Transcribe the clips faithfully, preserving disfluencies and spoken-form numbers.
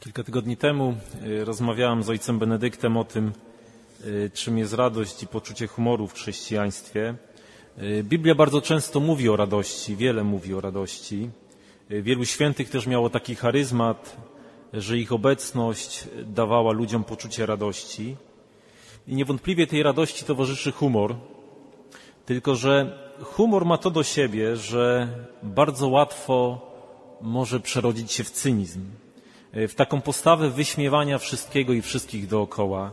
Kilka tygodni temu rozmawiałem z ojcem Benedyktem o tym, czym jest radość i poczucie humoru w chrześcijaństwie. Biblia bardzo często mówi o radości, wiele mówi o radości. Wielu świętych też miało taki charyzmat, że ich obecność dawała ludziom poczucie radości. I niewątpliwie tej radości towarzyszy humor, tylko że humor ma to do siebie, że bardzo łatwo może przerodzić się w cynizm, w taką postawę wyśmiewania wszystkiego i wszystkich dookoła.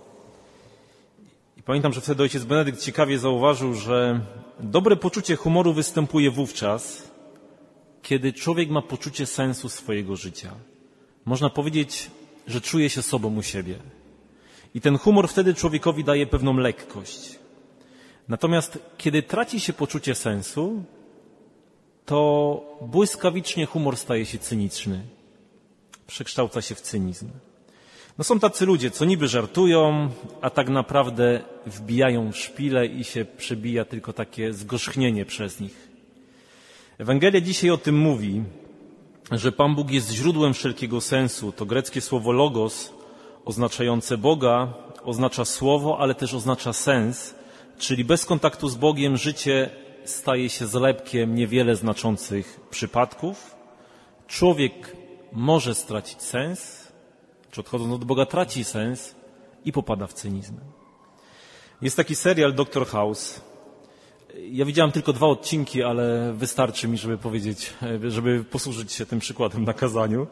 I pamiętam, że wtedy ojciec Benedykt ciekawie zauważył, że dobre poczucie humoru występuje wówczas, kiedy człowiek ma poczucie sensu swojego życia. Można powiedzieć, że czuje się sobą u siebie. I ten humor wtedy człowiekowi daje pewną lekkość. Natomiast kiedy traci się poczucie sensu, to błyskawicznie humor staje się cyniczny. Przekształca się w cynizm. No są tacy ludzie, co niby żartują, a tak naprawdę wbijają w szpilę i się przebija tylko takie zgorzchnienie przez nich. Ewangelia dzisiaj o tym mówi, że Pan Bóg jest źródłem wszelkiego sensu. To greckie słowo logos, oznaczające Boga, oznacza słowo, ale też oznacza sens, czyli bez kontaktu z Bogiem życie staje się zlepkiem niewiele znaczących przypadków. Człowiek może stracić sens, czy odchodząc od Boga traci sens i popada w cynizm. Jest taki serial doktor House. Ja widziałem tylko dwa odcinki, ale wystarczy mi, żeby powiedzieć, żeby posłużyć się tym przykładem na kazaniu.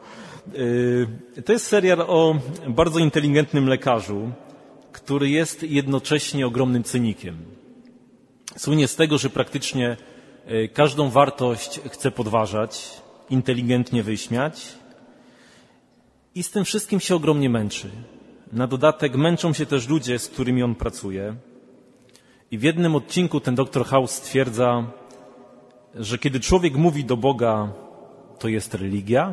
To jest serial o bardzo inteligentnym lekarzu, który jest jednocześnie ogromnym cynikiem. Słynie z tego, że praktycznie każdą wartość chce podważać, inteligentnie wyśmiać i z tym wszystkim się ogromnie męczy. Na dodatek męczą się też ludzie, z którymi on pracuje. I w jednym odcinku ten doktor House stwierdza, że kiedy człowiek mówi do Boga, to jest religia,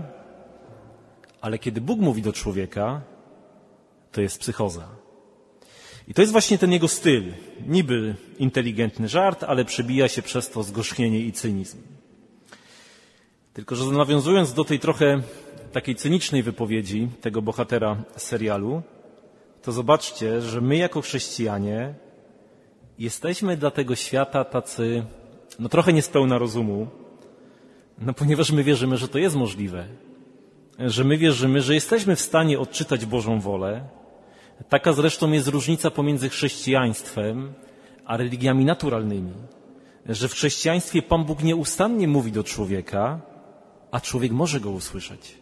ale kiedy Bóg mówi do człowieka, to jest psychoza. I to jest właśnie ten jego styl. Niby inteligentny żart, ale przebija się przez to zgorzchnienie i cynizm. Tylko że nawiązując do tej trochę takiej cynicznej wypowiedzi tego bohatera serialu, to zobaczcie, że my jako chrześcijanie jesteśmy dla tego świata tacy, no trochę niespełna rozumu, no ponieważ my wierzymy, że to jest możliwe, że my wierzymy, że jesteśmy w stanie odczytać Bożą wolę. Taka zresztą jest różnica pomiędzy chrześcijaństwem a religiami naturalnymi, że w chrześcijaństwie Pan Bóg nieustannie mówi do człowieka, a człowiek może go usłyszeć.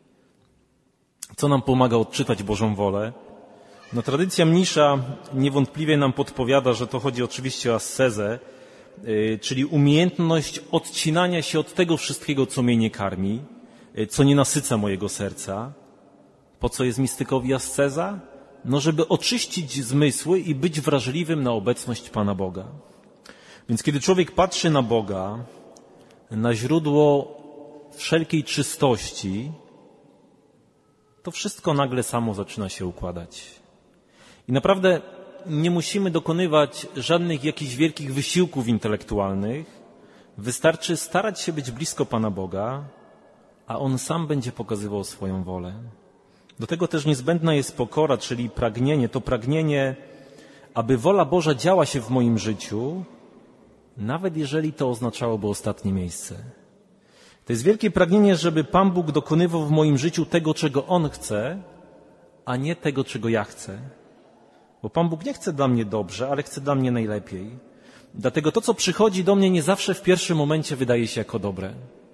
Co nam pomaga odczytać Bożą wolę? No, tradycja mnisza niewątpliwie nam podpowiada, że to chodzi oczywiście o ascezę, yy, czyli umiejętność odcinania się od tego wszystkiego, co mnie nie karmi, yy, co nie nasyca mojego serca. Po co jest mistykowi asceza? No, żeby oczyścić zmysły i być wrażliwym na obecność Pana Boga. Więc kiedy człowiek patrzy na Boga, na źródło wszelkiej czystości, to wszystko nagle samo zaczyna się układać. I naprawdę nie musimy dokonywać żadnych jakichś wielkich wysiłków intelektualnych. Wystarczy starać się być blisko Pana Boga, a On sam będzie pokazywał swoją wolę. Do tego też niezbędna jest pokora, czyli pragnienie, to pragnienie, aby wola Boża działa się w moim życiu, nawet jeżeli to oznaczałoby ostatnie miejsce. To jest wielkie pragnienie, żeby Pan Bóg dokonywał w moim życiu tego, czego On chce, a nie tego, czego ja chcę. Bo Pan Bóg nie chce dla mnie dobrze, ale chce dla mnie najlepiej. Dlatego to, co przychodzi do mnie, nie zawsze w pierwszym momencie wydaje się jako dobre.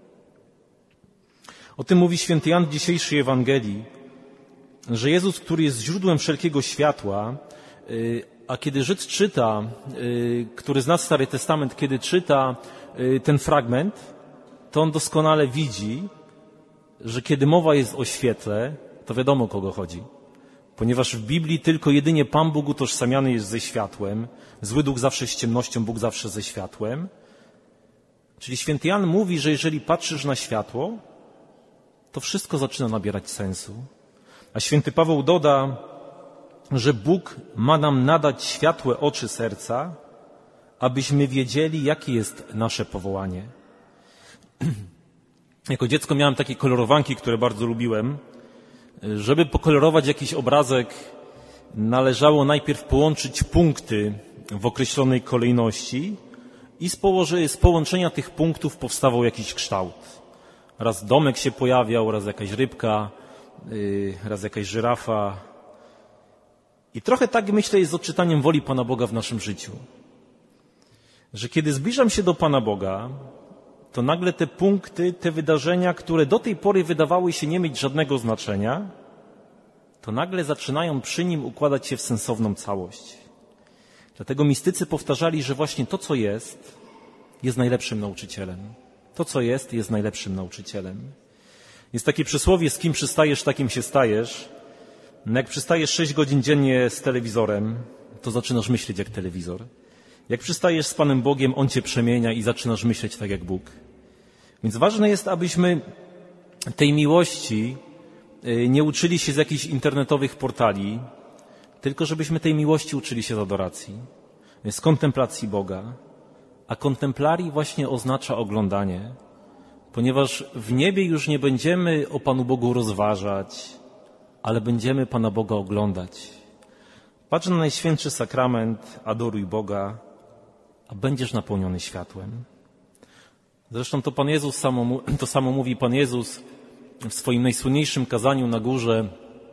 O tym mówi święty Jan w dzisiejszej Ewangelii, że Jezus, który jest źródłem wszelkiego światła, a kiedy Żyd czyta, który zna Stary Testament, kiedy czyta ten fragment, to on doskonale widzi, że kiedy mowa jest o świetle, to wiadomo, o kogo chodzi. Ponieważ w Biblii tylko jedynie Pan Bóg utożsamiany jest ze światłem, zły duch zawsze z ciemnością, Bóg zawsze ze światłem. Czyli święty Jan mówi, że jeżeli patrzysz na światło, to wszystko zaczyna nabierać sensu. A święty Paweł doda, że Bóg ma nam nadać światłe oczy serca, abyśmy wiedzieli, jakie jest nasze powołanie. Jako dziecko miałem takie kolorowanki, które bardzo lubiłem. Żeby pokolorować jakiś obrazek, należało najpierw połączyć punkty w określonej kolejności i z, położy, z połączenia tych punktów powstawał jakiś kształt. Raz domek się pojawiał, raz jakaś rybka, yy, raz jakaś żyrafa. I trochę tak, myślę, jest z odczytaniem woli Pana Boga w naszym życiu. Że kiedy zbliżam się do Pana Boga, to nagle te punkty, te wydarzenia, które do tej pory wydawały się nie mieć żadnego znaczenia, to nagle zaczynają przy Nim układać się w sensowną całość. Dlatego mistycy powtarzali, że właśnie to, co jest, jest najlepszym nauczycielem. To, co jest, jest najlepszym nauczycielem. Jest takie przysłowie, z kim przystajesz, takim się stajesz. No jak przystajesz sześć godzin dziennie z telewizorem, to zaczynasz myśleć jak telewizor. Jak przystajesz z Panem Bogiem, On cię przemienia i zaczynasz myśleć tak jak Bóg. Więc ważne jest, abyśmy tej miłości nie uczyli się z jakichś internetowych portali, tylko żebyśmy tej miłości uczyli się z adoracji, z kontemplacji Boga. A kontemplarii właśnie oznacza oglądanie, ponieważ w niebie już nie będziemy o Panu Bogu rozważać, ale będziemy Pana Boga oglądać. Patrz na Najświętszy Sakrament, adoruj Boga, a będziesz napełniony światłem. Zresztą to Pan Jezus samo, to samo mówi Pan Jezus w swoim najsłynniejszym kazaniu na górze,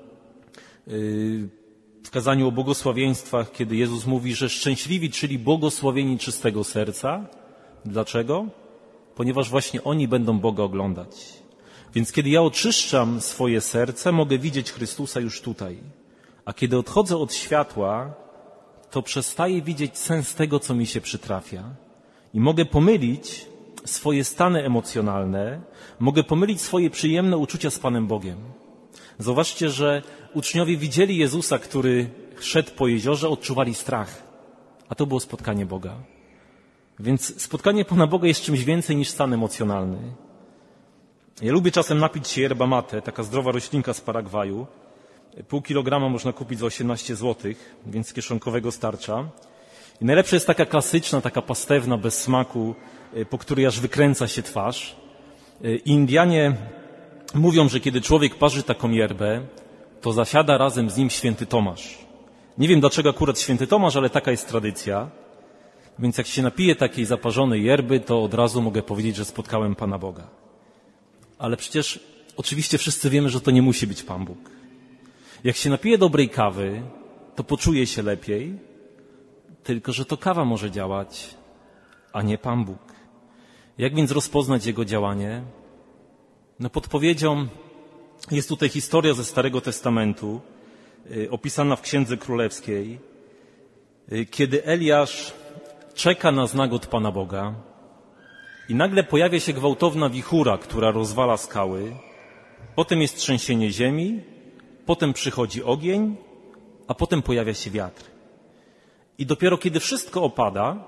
w kazaniu o błogosławieństwach, kiedy Jezus mówi, że szczęśliwi, czyli błogosławieni czystego serca. Dlaczego? Ponieważ właśnie oni będą Boga oglądać. Więc kiedy ja oczyszczam swoje serce, mogę widzieć Chrystusa już tutaj. A kiedy odchodzę od światła, to przestaję widzieć sens tego, co mi się przytrafia. I mogę pomylić swoje stany emocjonalne, mogę pomylić swoje przyjemne uczucia z Panem Bogiem. Zauważcie, że uczniowie widzieli Jezusa, który szedł po jeziorze, odczuwali strach. A to było spotkanie Boga. Więc spotkanie Pana Boga jest czymś więcej niż stan emocjonalny. Ja lubię czasem napić się yerba mate, taka zdrowa roślinka z Paragwaju. Pół kilograma można kupić za osiemnaście złotych, więc kieszonkowego starcza. I najlepsza jest taka klasyczna, taka pastewna, bez smaku, po której aż wykręca się twarz. I Indianie mówią, że kiedy człowiek parzy taką yerbę, to zasiada razem z nim święty Tomasz. Nie wiem dlaczego akurat święty Tomasz, ale taka jest tradycja. Więc jak się napije takiej zaparzonej yerby, to od razu mogę powiedzieć, że spotkałem Pana Boga. Ale przecież oczywiście wszyscy wiemy, że to nie musi być Pan Bóg. Jak się napije dobrej kawy, to poczuje się lepiej, tylko że to kawa może działać, a nie Pan Bóg. Jak więc rozpoznać Jego działanie? No podpowiedzią jest tutaj historia ze Starego Testamentu, opisana w Księdze Królewskiej, kiedy Eliasz czeka na znak od Pana Boga i nagle pojawia się gwałtowna wichura, która rozwala skały, potem jest trzęsienie ziemi, potem przychodzi ogień, a potem pojawia się wiatr. I dopiero kiedy wszystko opada,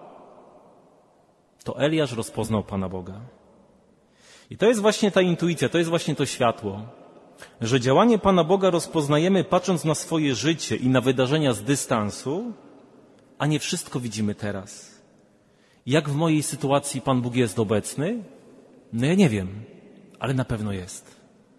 to Eliasz rozpoznał Pana Boga. I to jest właśnie ta intuicja, to jest właśnie to światło, że działanie Pana Boga rozpoznajemy patrząc na swoje życie i na wydarzenia z dystansu, a nie wszystko widzimy teraz. Jak w mojej sytuacji Pan Bóg jest obecny? No ja nie wiem, ale na pewno jest.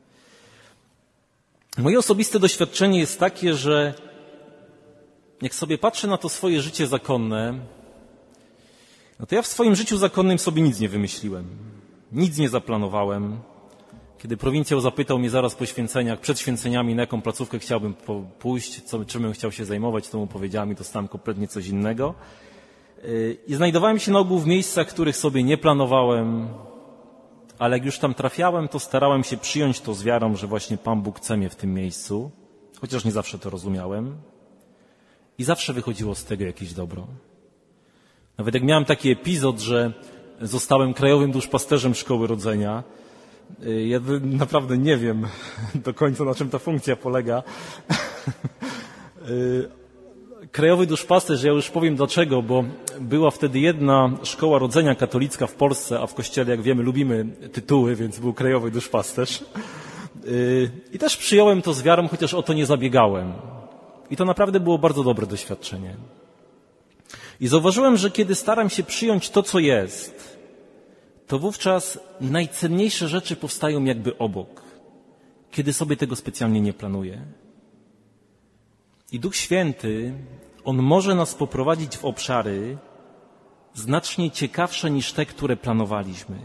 Moje osobiste doświadczenie jest takie, że jak sobie patrzę na to swoje życie zakonne, no to ja w swoim życiu zakonnym sobie nic nie wymyśliłem. Nic nie zaplanowałem. Kiedy prowincjał zapytał mnie zaraz po święceniach, przed święceniami, na jaką placówkę chciałbym pójść, co, czym bym chciał się zajmować, to mu powiedziałem i dostałem kompletnie coś innego. I znajdowałem się na ogół w miejscach, których sobie nie planowałem, ale jak już tam trafiałem, to starałem się przyjąć to z wiarą, że właśnie Pan Bóg chce mnie w tym miejscu, chociaż nie zawsze to rozumiałem. I zawsze wychodziło z tego jakieś dobro. Nawet jak miałem taki epizod, że zostałem krajowym duszpasterzem Szkoły Rodzenia, ja naprawdę nie wiem do końca, na czym ta funkcja polega. Krajowy duszpasterz, ja już powiem dlaczego, bo była wtedy jedna szkoła rodzenia katolicka w Polsce, a w Kościele, jak wiemy, lubimy tytuły, więc był krajowy duszpasterz. I też przyjąłem to z wiarą, chociaż o to nie zabiegałem. I to naprawdę było bardzo dobre doświadczenie. I zauważyłem, że kiedy staram się przyjąć to, co jest, to wówczas najcenniejsze rzeczy powstają jakby obok. kiedy sobie tego specjalnie nie planuje. I Duch Święty, On może nas poprowadzić w obszary znacznie ciekawsze niż te, które planowaliśmy.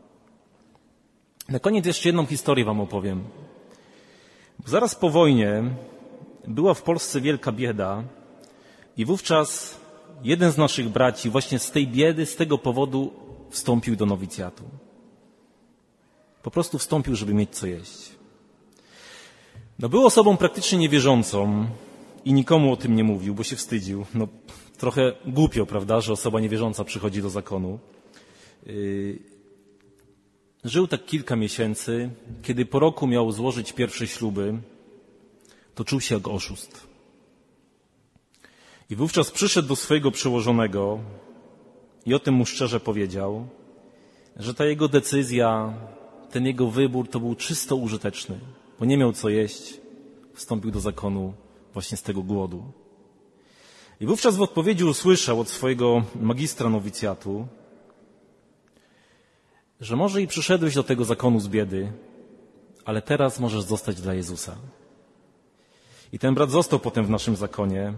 Na koniec jeszcze jedną historię wam opowiem. Zaraz po wojnie była w Polsce wielka bieda i wówczas jeden z naszych braci właśnie z tej biedy, z tego powodu wstąpił do nowicjatu. Po prostu wstąpił, żeby mieć co jeść. No, był osobą praktycznie niewierzącą i nikomu o tym nie mówił, bo się wstydził. No, trochę głupio, prawda, że osoba niewierząca przychodzi do zakonu. Yy, żył tak kilka miesięcy. Kiedy po roku miał złożyć pierwsze śluby, to czuł się jak oszust. I wówczas przyszedł do swojego przełożonego i o tym mu szczerze powiedział, że ta jego decyzja, ten jego wybór to był czysto użyteczny, bo nie miał co jeść, wstąpił do zakonu właśnie z tego głodu. I wówczas w odpowiedzi usłyszał od swojego magistra nowicjatu, że może i przyszedłeś do tego zakonu z biedy, ale teraz możesz zostać dla Jezusa. I ten brat został potem w naszym zakonie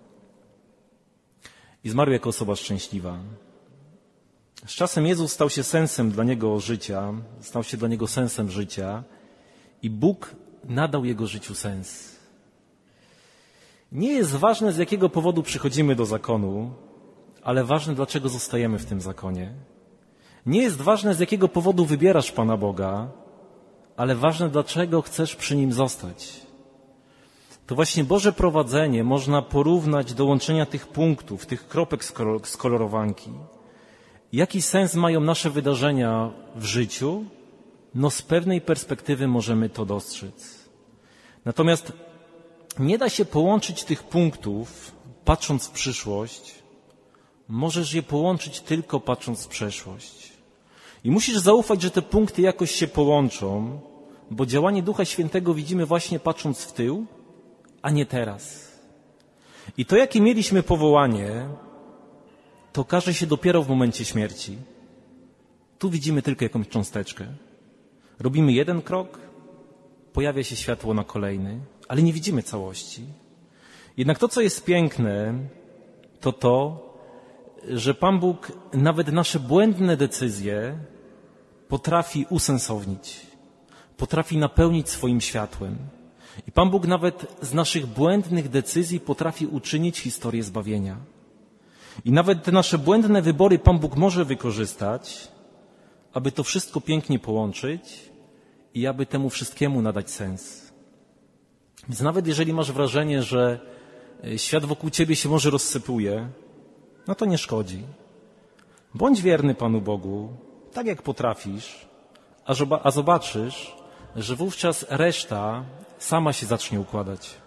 i zmarł jako osoba szczęśliwa. Z czasem Jezus stał się sensem dla niego życia, stał się dla niego sensem życia i Bóg nadał jego życiu sens. Nie jest ważne, z jakiego powodu przychodzimy do zakonu, ale ważne, dlaczego zostajemy w tym zakonie. Nie jest ważne, z jakiego powodu wybierasz Pana Boga, ale ważne, dlaczego chcesz przy Nim zostać. To właśnie Boże prowadzenie można porównać do łączenia tych punktów, tych kropek z kolorowanki. Jaki sens mają nasze wydarzenia w życiu? No z pewnej perspektywy możemy to dostrzec. Natomiast nie da się połączyć tych punktów, patrząc w przyszłość. Możesz je połączyć tylko patrząc w przeszłość. I musisz zaufać, że te punkty jakoś się połączą, bo działanie Ducha Świętego widzimy właśnie patrząc w tył, a nie teraz. I to, jakie mieliśmy powołanie, to okaże się dopiero w momencie śmierci. Tu widzimy tylko jakąś cząsteczkę. Robimy jeden krok, pojawia się światło na kolejny, ale nie widzimy całości. Jednak to, co jest piękne, to to, że Pan Bóg nawet nasze błędne decyzje potrafi usensownić, potrafi napełnić swoim światłem. I Pan Bóg nawet z naszych błędnych decyzji potrafi uczynić historię zbawienia. I nawet te nasze błędne wybory Pan Bóg może wykorzystać, aby to wszystko pięknie połączyć i aby temu wszystkiemu nadać sens. Więc nawet jeżeli masz wrażenie, że świat wokół ciebie się może rozsypuje, no to nie szkodzi. Bądź wierny Panu Bogu, tak jak potrafisz, a zobaczysz, że wówczas reszta sama się zacznie układać.